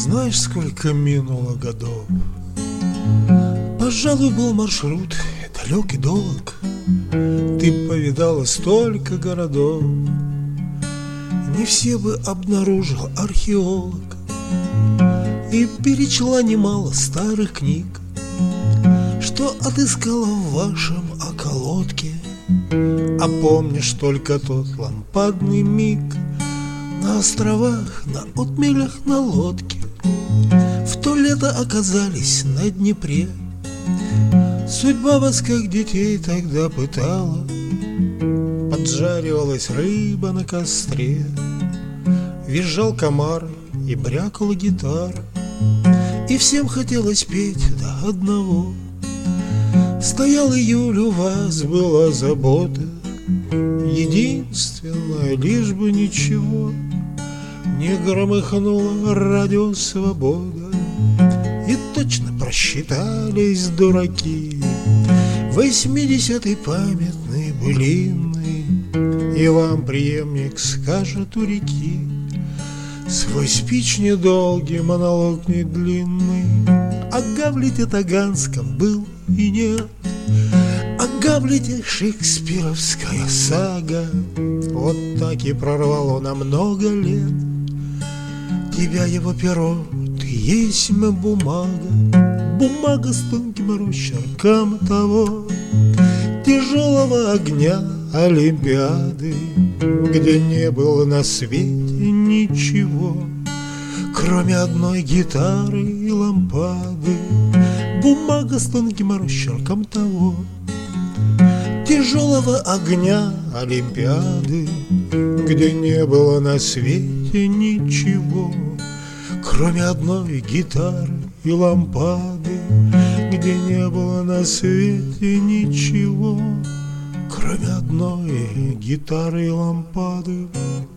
Знаешь, сколько минуло годов? Пожалуй, был маршрут далек и долг. Ты повидала столько городов, не все бы обнаружил археолог. И перечла немало старых книг, что отыскала в вашем околотке. А помнишь только тот лампадный миг на островах, на отмелях, на лодке. В то лето оказались на Днепре. Судьба вас, как детей, тогда пытала. Поджаривалась рыба на костре, визжал комар и брякала гитара. И всем хотелось петь до одного. Стоял июль, у вас была забота единственная, лишь бы ничего не громыхнуло радио «Свобода». И точно просчитались дураки 80-й памятный былинный. И вам преемник скажет у реки свой спич недолгий, монолог не длинный. О Гамлете Таганском был и нет, о Гамлете шекспировская сага. Вот так и прорвало на много лет тебя его перо. Ты есть бумага, бумага с тонким росчерком того тяжелого огня Олимпиады, где не было на свете ничего, кроме одной гитары и лампады. Бумага с тонким росчерком того тяжелого огня Олимпиады, где не было на свете ничего, кроме одной гитары и лампады. Где не было на свете ничего, кроме одной гитары и лампады.